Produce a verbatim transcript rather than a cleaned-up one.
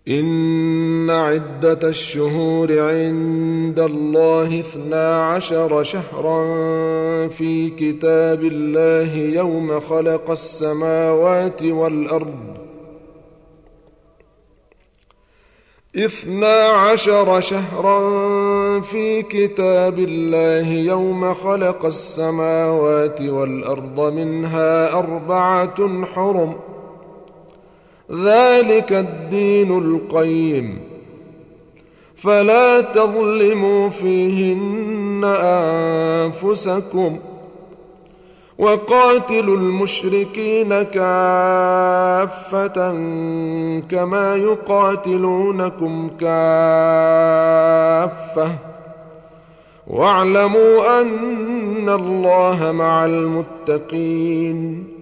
إن عدة الشهور عند الله اثنا عشر شهرا في كتاب الله يوم خلق السماوات والأرض اثنا عشر شهرا في كتاب الله يوم خلق السماوات والأرض منها أربعة حرم ذلك الدين القيم فلا تظلموا فيهن أنفسكم وقاتلوا المشركين كافة كما يقاتلونكم كافة واعلموا أن الله مع المتقين